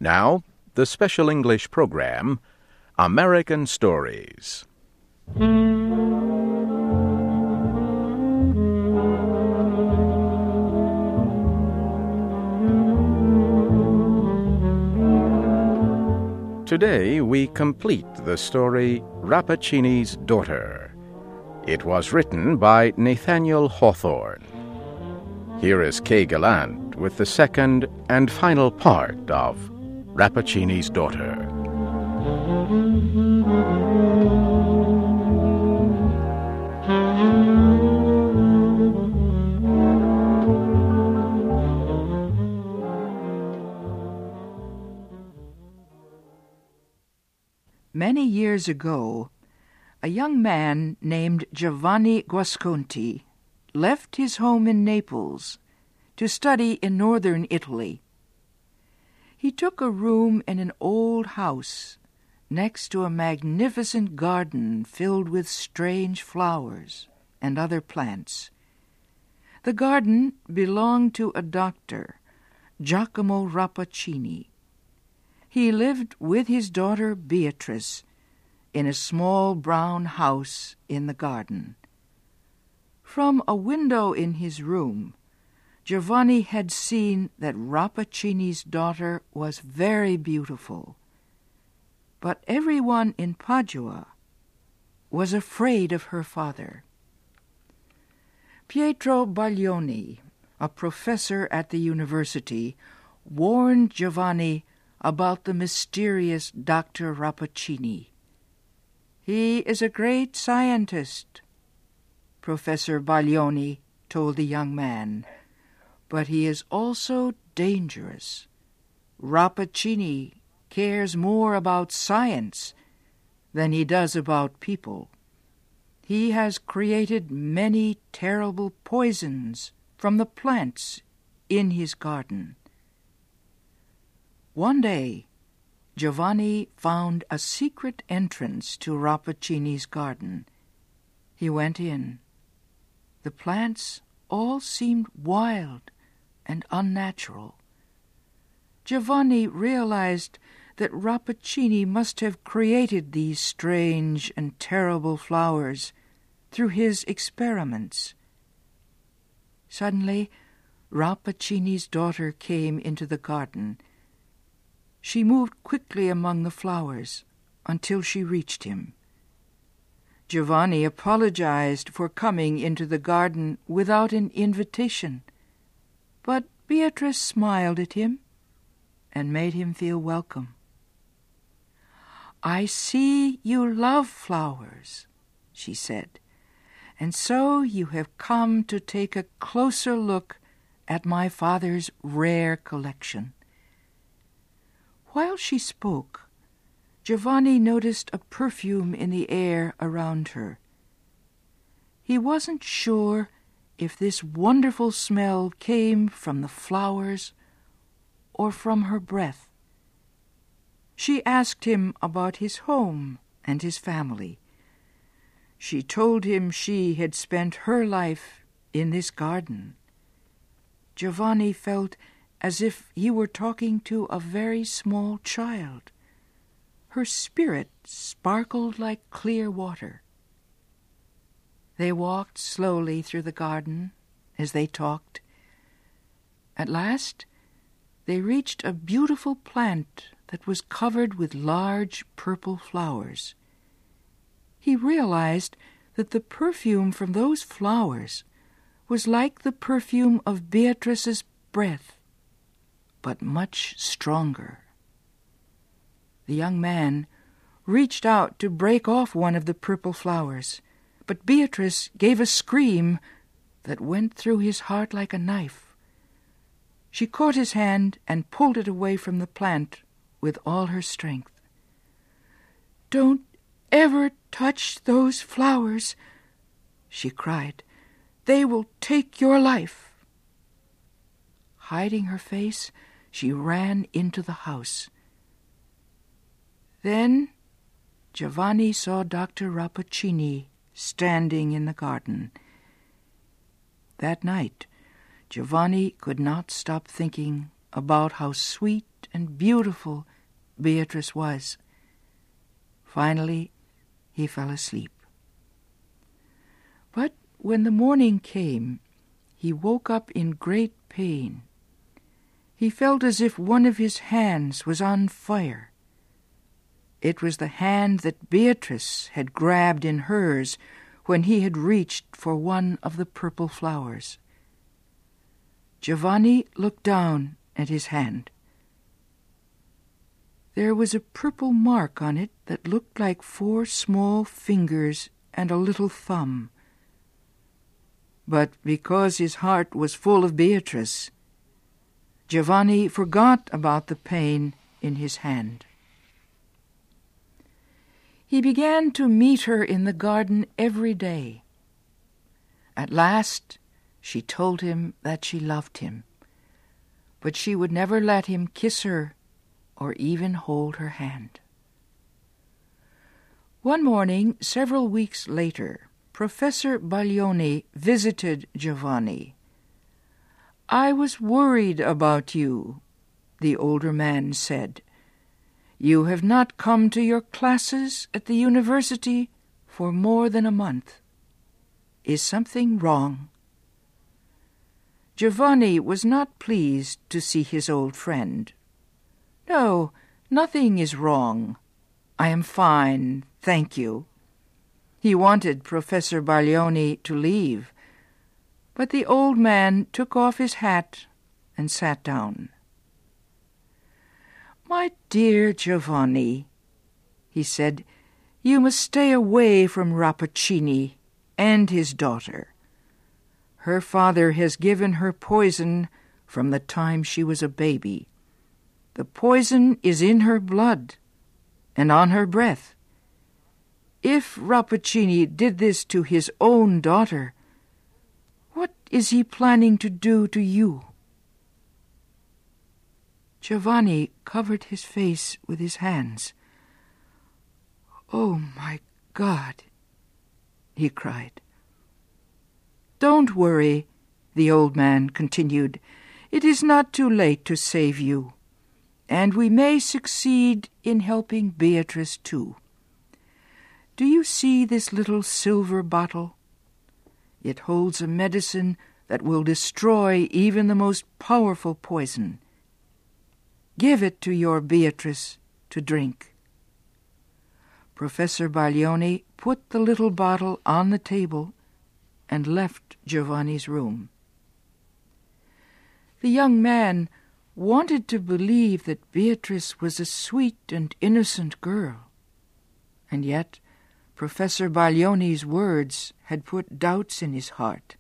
Now, the special English program, American Stories. Today we complete the story Rappaccini's Daughter. It was written by Nathaniel Hawthorne. Here is Kay Gallant with the second and final part of Rappaccini's Daughter. Many years ago, a young man named Giovanni Guasconti left his home in Naples to study in northern Italy. He took a room in an old house next to a magnificent garden filled with strange flowers and other plants. The garden belonged to a doctor, Giacomo Rappaccini. He lived with his daughter Beatrice in a small brown house in the garden. From a window in his room, Giovanni had seen that Rappaccini's daughter was very beautiful. But everyone in Padua was afraid of her father. Pietro Baglioni, a professor at the university, warned Giovanni about the mysterious Dr. Rappaccini. "He is a great scientist," Professor Baglioni told the young man, "but he is also dangerous. Rappaccini cares more about science than he does about people. He has created many terrible poisons from the plants in his garden." One day, Giovanni found a secret entrance to Rappaccini's garden. He went in. The plants all seemed wild and unnatural. Giovanni realized that Rappaccini must have created these strange and terrible flowers through his experiments. Suddenly, Rappaccini's daughter came into the garden. She moved quickly among the flowers until she reached him. Giovanni apologized for coming into the garden without an invitation, but Beatrice smiled at him and made him feel welcome. "I see you love flowers," she said, "and so you have come to take a closer look at my father's rare collection." While she spoke, Giovanni noticed a perfume in the air around her. He wasn't sure if this wonderful smell came from the flowers or from her breath. She asked him about his home and his family. She told him she had spent her life in this garden. Giovanni felt as if he were talking to a very small child. Her spirit sparkled like clear water. They walked slowly through the garden as they talked. At last, they reached a beautiful plant that was covered with large purple flowers. He realized that the perfume from those flowers was like the perfume of Beatrice's breath, but much stronger. The young man reached out to break off one of the purple flowers, but Beatrice gave a scream that went through his heart like a knife. She caught his hand and pulled it away from the plant with all her strength. "Don't ever touch those flowers," she cried. "They will take your life." Hiding her face, she ran into the house. Then Giovanni saw Dr. Rappaccini standing in the garden. That night, Giovanni could not stop thinking about how sweet and beautiful Beatrice was. Finally, he fell asleep. But when the morning came, he woke up in great pain. He felt as if one of his hands was on fire. It was the hand that Beatrice had grabbed in hers when he had reached for one of the purple flowers. Giovanni looked down at his hand. There was a purple mark on it that looked like 4 small fingers and a little thumb. But because his heart was full of Beatrice, Giovanni forgot about the pain in his hand. He began to meet her in the garden every day. At last, she told him that she loved him, but she would never let him kiss her or even hold her hand. One morning, several weeks later, Professor Baglioni visited Giovanni. "I was worried about you," the older man said. "You have not come to your classes at the university for more than a month. Is something wrong?" Giovanni was not pleased to see his old friend. "No, nothing is wrong. I am fine, thank you." He wanted Professor Baglioni to leave, but the old man took off his hat and sat down. "My dear Giovanni," he said, "you must stay away from Rappaccini and his daughter. Her father has given her poison from the time she was a baby. The poison is in her blood and on her breath. If Rappaccini did this to his own daughter, what is he planning to do to you?" Giovanni covered his face with his hands. "Oh, my God," he cried. "Don't worry," the old man continued. "It is not too late to save you, and we may succeed in helping Beatrice too. Do you see this little silver bottle? It holds a medicine that will destroy even the most powerful poison. Give it to your Beatrice to drink." Professor Baglioni put the little bottle on the table and left Giovanni's room. The young man wanted to believe that Beatrice was a sweet and innocent girl, and yet Professor Baglioni's words had put doubts in his heart.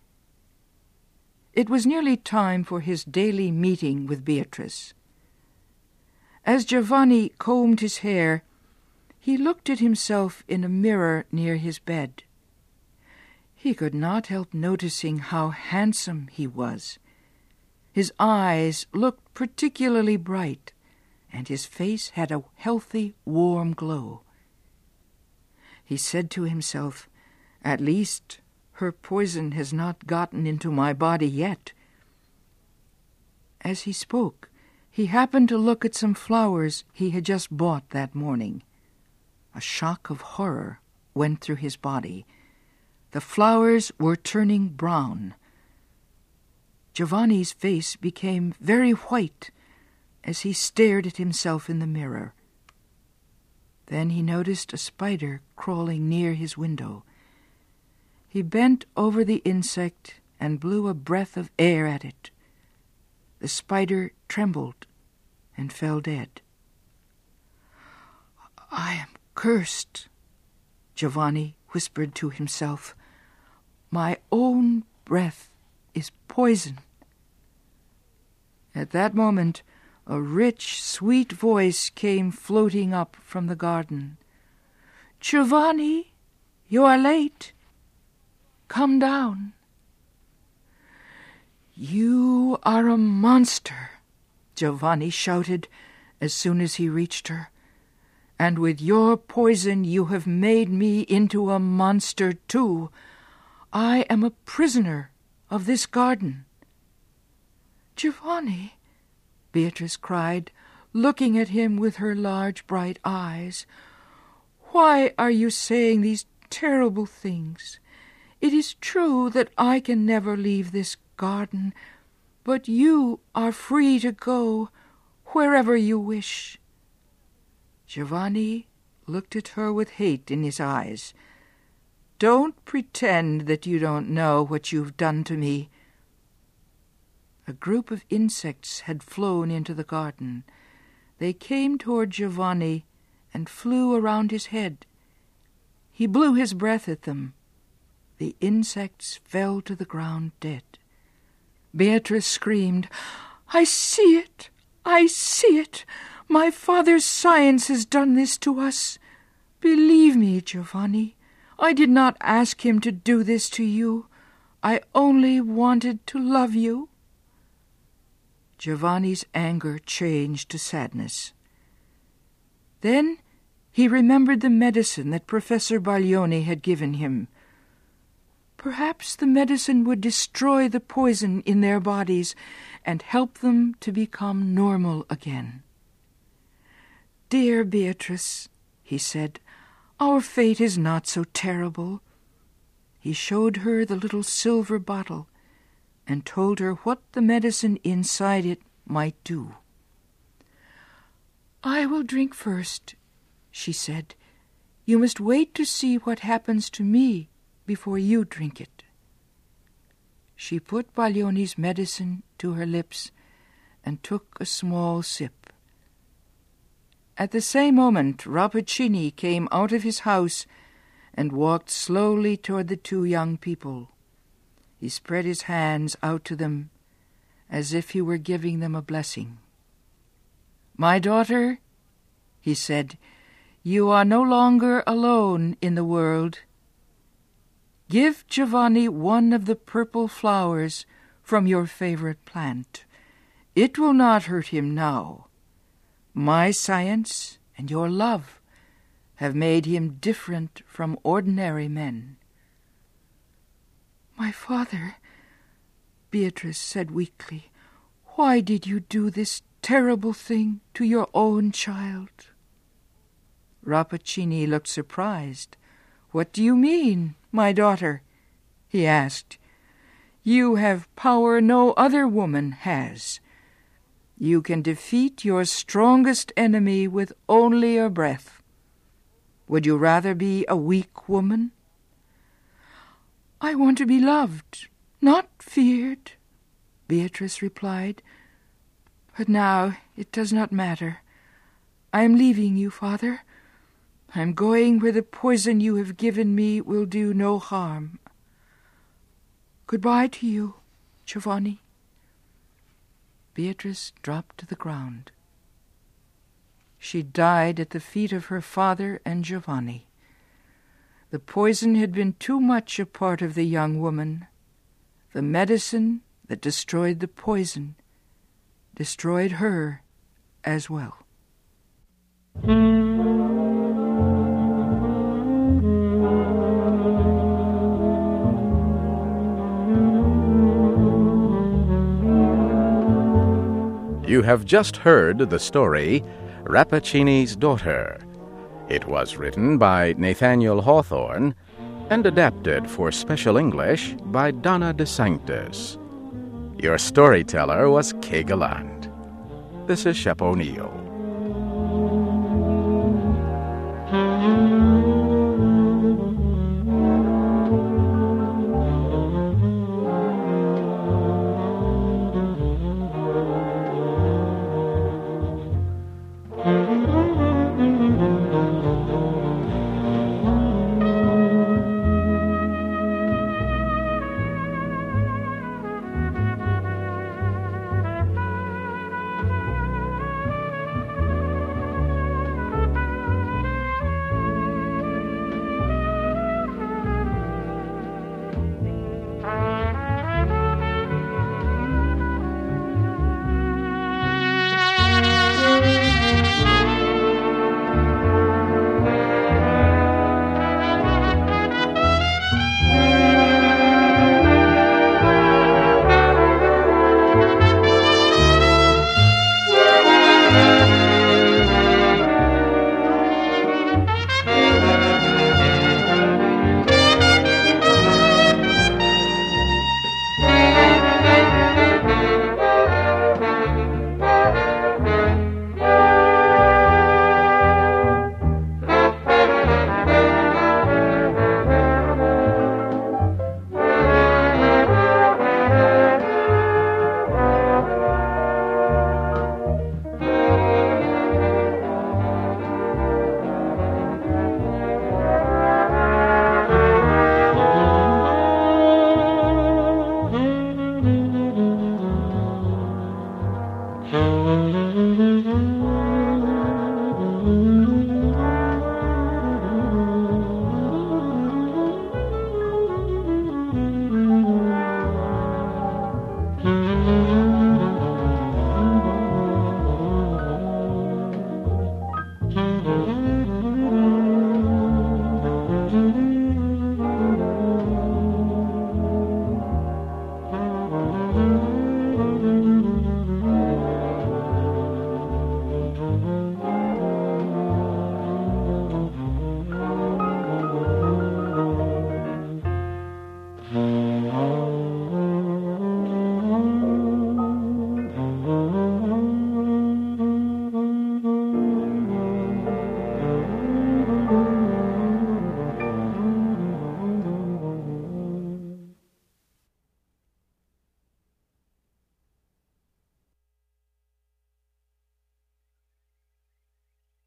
It was nearly time for his daily meeting with Beatrice. As Giovanni combed his hair, he looked at himself in a mirror near his bed. He could not help noticing how handsome he was. His eyes looked particularly bright, and his face had a healthy, warm glow. He said to himself, "At least her poison has not gotten into my body yet." As he spoke, he happened to look at some flowers he had just bought that morning. A shock of horror went through his body. The flowers were turning brown. Giovanni's face became very white as he stared at himself in the mirror. Then he noticed a spider crawling near his window. He bent over the insect and blew a breath of air at it. The spider trembled and fell dead. "I am cursed," Giovanni whispered to himself. "My own breath is poison." At that moment, a rich, sweet voice came floating up from the garden. "Giovanni, you are late. Come down." "You are a monster," Giovanni shouted as soon as he reached her. "And with your poison you have made me into a monster too. I am a prisoner of this garden." "Giovanni, Beatrice cried, looking at him with her large bright eyes. "Why are you saying these terrible things? It is true that I can never leave this garden, but you are free to go wherever you wish." Giovanni looked at her with hate in his eyes. "Don't pretend that you don't know what you've done to me." A group of insects had flown into the garden. They came toward Giovanni and flew around his head. He blew his breath at them. The insects fell to the ground dead. Beatrice screamed, "I see it! I see it! My father's science has done this to us. Believe me, Giovanni, I did not ask him to do this to you. I only wanted to love you." Giovanni's anger changed to sadness. Then he remembered the medicine that Professor Baglioni had given him. Perhaps the medicine would destroy the poison in their bodies and help them to become normal again. "Dear Beatrice," he said, "our fate is not so terrible." He showed her the little silver bottle and told her what the medicine inside it might do. "I will drink first," she said. "You must wait to see what happens to me before you drink it." She put Baglioni's medicine to her lips and took a small sip. At the same moment, Rappaccini came out of his house and walked slowly toward the two young people. He spread his hands out to them as if he were giving them a blessing. "My daughter," he said, "you are no longer alone in the world. Give Giovanni one of the purple flowers from your favorite plant. It will not hurt him now. My science and your love have made him different from ordinary men." "My father," Beatrice said weakly, "why did you do this terrible thing to your own child?" Rappaccini looked surprised. "What do you mean, my daughter?" he asked. "You have power no other woman has. You can defeat your strongest enemy with only a breath. Would you rather be a weak woman?" "I want to be loved, not feared," Beatrice replied. "But now it does not matter. I am leaving you, father. I am going where the poison you have given me will do no harm. Goodbye to you, Giovanni." Beatrice dropped to the ground. She died at the feet of her father and Giovanni. The poison had been too much a part of the young woman. The medicine that destroyed the poison destroyed her as well. You have just heard the story Rappaccini's Daughter. It was written by Nathaniel Hawthorne and adapted for Special English by Donna De Sanctis. Your storyteller was Kay Gallant. This is Shep O'Neill.